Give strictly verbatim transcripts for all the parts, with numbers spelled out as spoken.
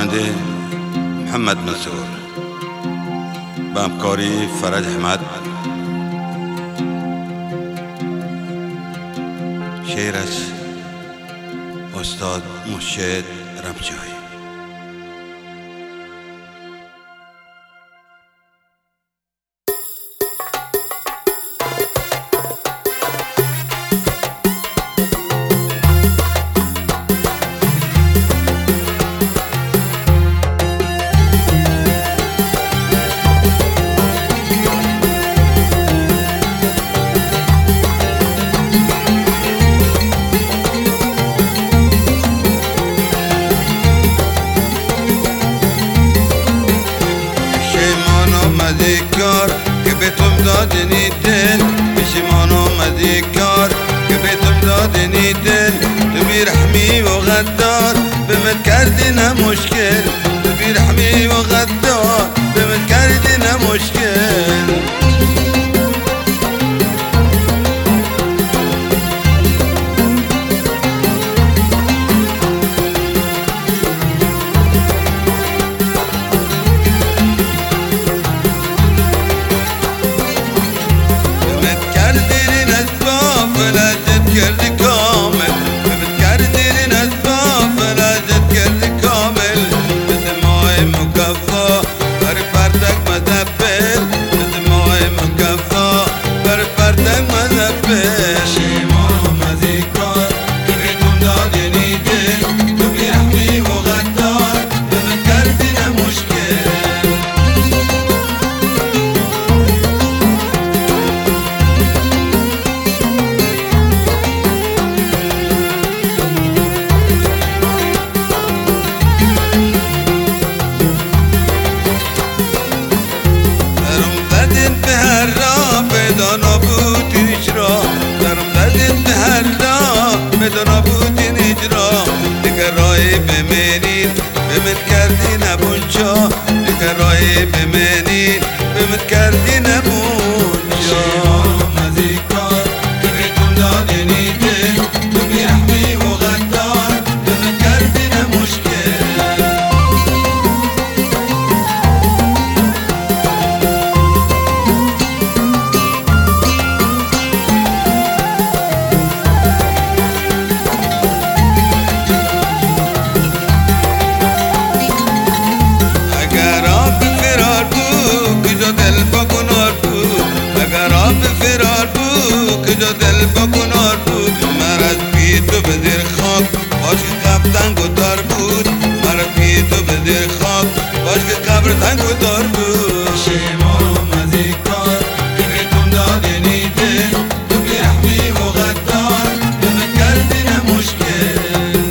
خواننده محمد منصور با همکاری فرج احمد. شعرش استاد مرشد رمجایی. کار که به تم دادنی دل، پشیمان آمدی کار که به تم دادنی دل. تو بیرحمی و غدار به من کردی نه مشکل، تو بیرحمی و غدار به من کردی نه مشکل. کردی کامل ببت کردی نزبا فلاجت کردی کامل. بده مای مکفا بر پردک مدبل، بده مای مکفا بر پردک مدبل. شیمان آمدی کار که بیتون دادنی دل، تو بیرحمی و غدار ببت کردی نمشکل. بدون بودین اجرا دیگر رای بمنین بمت کردی نبونجا، دیگر رای بمنین بمت کردی نبونجا. آمدی کار که بیتون دادنی دل، تو بیرحمی و غدار بمت کردی نمشکل. کجا دل بکنار بود مرد بی تو به در خاک باش که قبر تنگ و دار بود. مرد بی تو به در خاک باش که قبر تنگ و دار بود. شیمان آمدی کار که بیتون دادنی دل، تو بیرحمی و غدار بمت کردی نمشکل.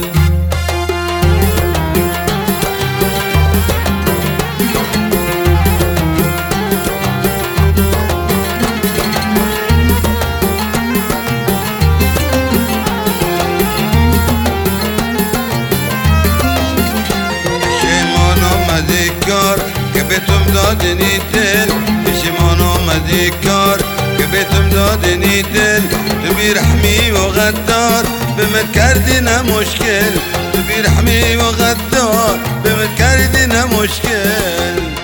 کار که به تم دادنی دل، پشیمان آمدی کار که به تم دادنی دل. تو بیرحمی و غدار بمت کردی نه مشکل، تو بیرحمی و غدار بمت کردی نه مشکل.